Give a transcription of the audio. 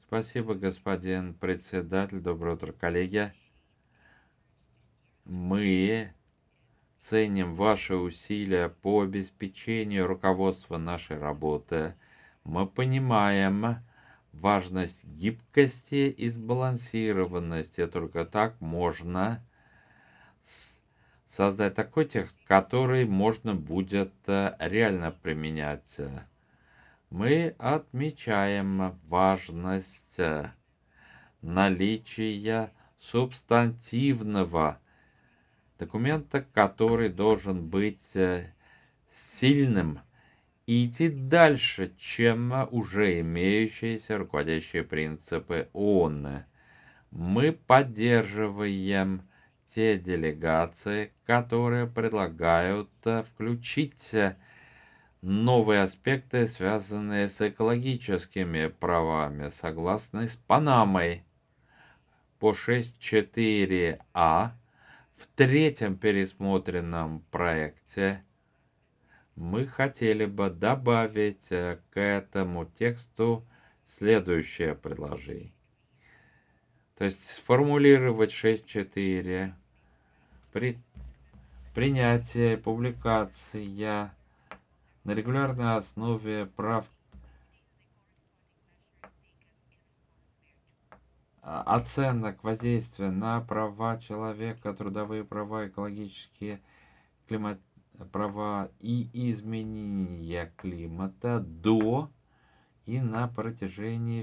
Спасибо, господин председатель. Доброе утро, коллеги. Мы ценим ваши усилия по обеспечению руководства нашей работы. Мы понимаем важность гибкости и сбалансированности. Только так можно создать такой текст, который можно будет реально применять. Мы отмечаем важность наличия субстантивного документа, который должен быть сильным и идти дальше, чем уже имеющиеся руководящие принципы ООН. Мы поддерживаем те делегации, которые предлагают включить новые аспекты, связанные с экологическими правами, согласно с Панамой по 6.4а. В третьем пересмотренном проекте мы хотели бы добавить к этому тексту следующее предложение. То есть сформулировать 6.4. Принятие, публикация на регулярной основе прав оценок воздействия на права человека, трудовые права, экологические права и изменения климата до и на протяжении